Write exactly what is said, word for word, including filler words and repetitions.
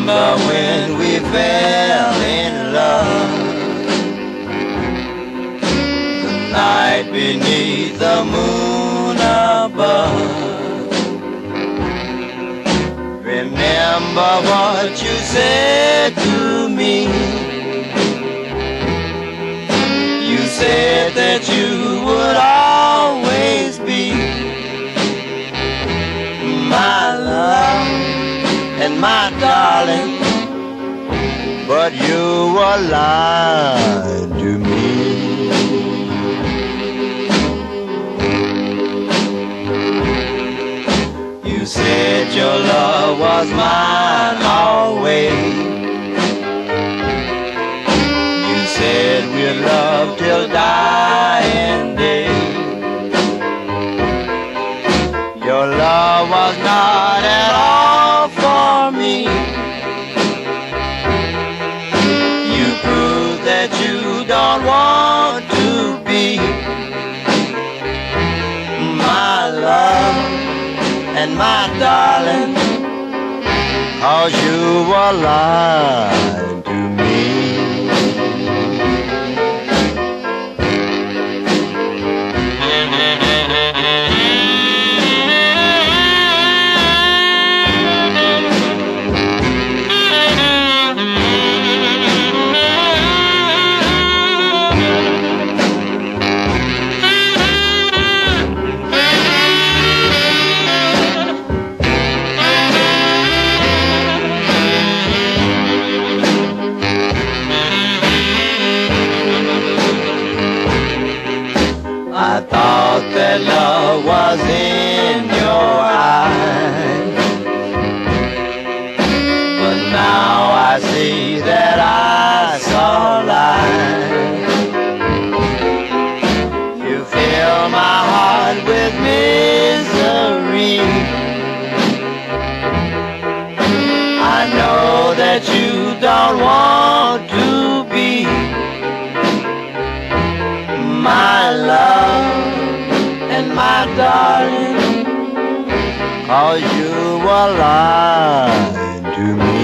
remember when we fell in love, the night beneath the moon above. Remember what you said to me. You said that you would always be my love and my darling, but you were lying to me. You said your love was mine always. You said we'd love till dying day. Your love was not at all for me. You proved that you don't want to be my love and my darling, 'cause you were lying to me. I thought that love was in your eyes, but now I see that I saw lies. You fill my heart with misery. I know that you don't want to be my love and my darling, 'cause you were lying to me.